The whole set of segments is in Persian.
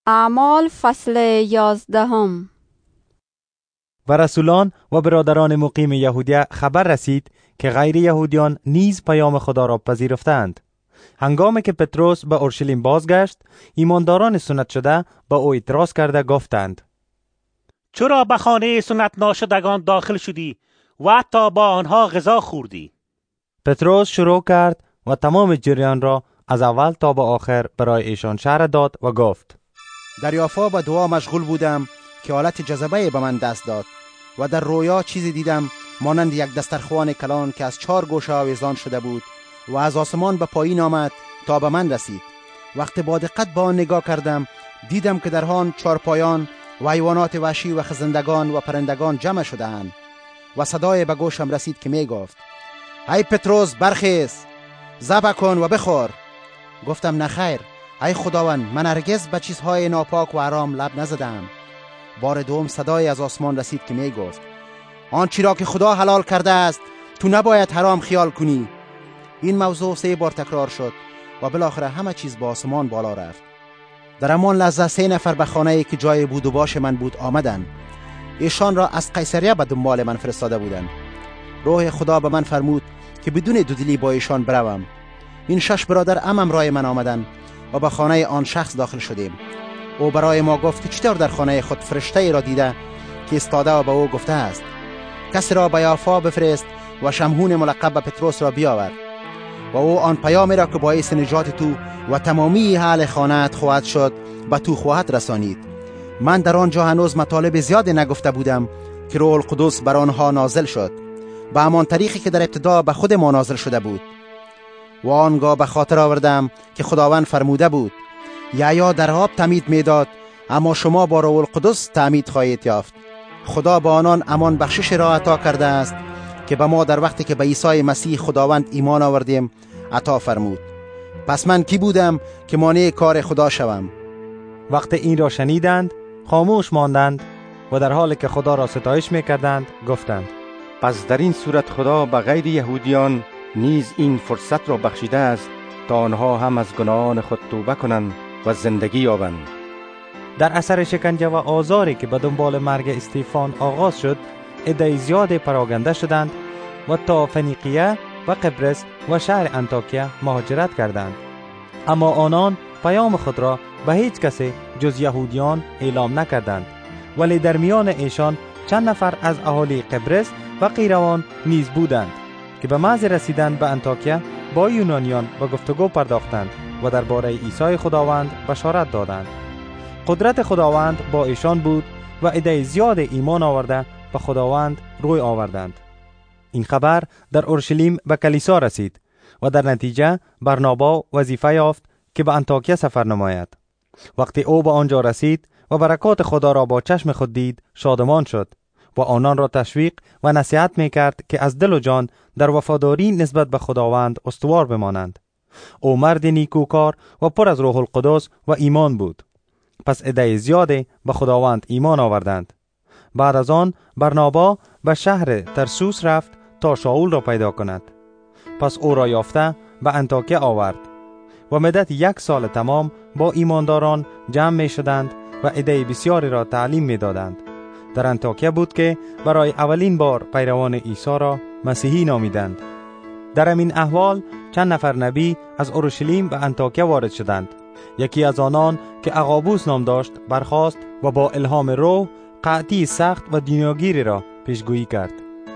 اعمال فصل 11. و رسولان و برادران مقیم یهودیه خبر رسید که غیر یهودیان نیز پیام خدا را پذیرفتند. هنگامی که پتروس به اورشلیم بازگشت، ایمانداران سنت شده با او اعتراض کرده گفتند: چرا به خانه سنت ناشدگان داخل شدی و حتی با آنها غذا خوردی؟ پتروس شروع کرد و تمام جریان را از اول تا به آخر برای ایشان شرح داد و گفت: در یافا به دعا مشغول بودم که حالت جذبه به من دست داد و در رویا چیزی دیدم مانند یک دسترخوان کلان که از 4 گوشه آویزان شده بود و از آسمان به پایین آمد تا به من رسید. وقتی با دقت به آن نگاه کردم، دیدم که در آن 4 پایان و حیوانات وحشی و خزندگان و پرندگان جمع شده اند و صدای به گوشم رسید که می گفت: ای پتروس، برخیز، ذبح کن و بخور. گفتم: نخیر ای خداوند، من هرگز به چیزهای ناپاک و حرام لب نزدم. بار دوم صدای از آسمان رسید که می گفت: آنچه را که خدا حلال کرده است تو نباید حرام خیال کنی. این موضوع 3 بار تکرار شد و بالاخره همه چیز با آسمان بالا رفت. در همان لحظه 3 نفر به خانه‌ای که جای بود و باش من بود آمدند. ایشان را از قیصریه به دنبال من فرستاده بودند. روح خدا به من فرمود که بدون دودلی با ایشان بروم. این 6 برادر همراه من آمدند و به خانه آن شخص داخل شدیم. او برای ما گفت که چطور در خانه خود فرشته را دیده که استاده و به او گفته است: کسی را به یافا بفرست و شمعون ملقب به پتروس را بیاور و او آن پیامی را که باعث نجات تو و تمامی اهل خانه‌ات خواهد شد به تو خواهد رسانید. من در آنجا هنوز مطالب زیادی نگفته بودم که روح القدس بر آنها نازل شد، به همان طریقی که در ابتدا به خود ما نازل شده بود. و آنگاه به خاطر آوردم که خداوند فرموده بود: یحیی در آب تعمید میداد، اما شما با روح القدس تعمید خواهید یافت. خدا با آنان امان بخشش را عطا کرده است که به ما در وقتی که به عیسی مسیح خداوند ایمان آوردیم عطا فرمود. پس من کی بودم که مانع کار خدا شوم؟ وقتی این را شنیدند خاموش ماندند و در حالی که خدا را ستایش میکردند گفتند: پس در این صورت خدا به غیر یهودیان نیز این فرصت را بخشیده است تا آنها هم از گناهان خود توبه کنند و زندگی یابند. در اثر شکنجه و آزاری که به دنبال مرگ استیفان آغاز شد، عده زیاد پراگنده شدند و تا فنیقیه و قبرس و شهر انطاکیه مهاجرت کردند. اما آنان پیام خود را به هیچ کسی جز یهودیان اعلام نکردند، ولی در میان ایشان چند نفر از اهالی قبرس و قیروان نیز بودند که به محض رسیدن به انطاکیه با یونانیان به گفتگو پرداختند و درباره عیسی خداوند بشارت دادند. قدرت خداوند با ایشان بود و عده زیاد ایمان آورده به خداوند روی آوردند. این خبر در اورشلیم به کلیسا رسید و در نتیجه برنابا وظیفه یافت که به انطاکیه سفر نماید. وقتی او به آنجا رسید و برکات خدا را با چشم خود دید، شادمان شد و آنان را تشویق و نصیحت می‌کرد که از دل و جان در وفاداری نسبت به خداوند استوار بمانند. او مرد نیکوکار و پر از روح القدس و ایمان بود. پس عده زیادی به خداوند ایمان آوردند. بعد از آن برنابا به شهر ترسوس رفت تا شاول را پیدا کند. پس او را یافته به انطاکیه آورد و مدت 1 سال تمام با ایمانداران جمع می شدند و عده بسیاری را تعلیم می دادند. در انطاکیه بود که برای اولین بار پیروان عیسی را مسیحی نامیدند. در همین احوال چند نفر نبی از اورشلیم به انطاکیه وارد شدند. یکی از آنان که اغابوس نام داشت برخاست و با الهام روح قحطی سخت و دنیاگیری را پیشگویی کرد.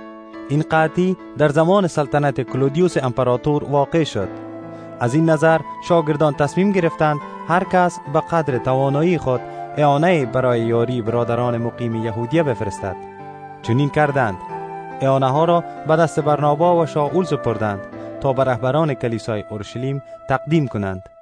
این قحطی در زمان سلطنت کلودیوس امپراتور واقع شد. از این نظر شاگردان تصمیم گرفتند هر کس به قدر توانایی خود اعانه برای یاری برادران مقیم یهودیه بفرستد. چنین کردند. اعانه ها را به دست برنابا و شاول سپردند تا به رهبران کلیسای اورشلیم تقدیم کنند.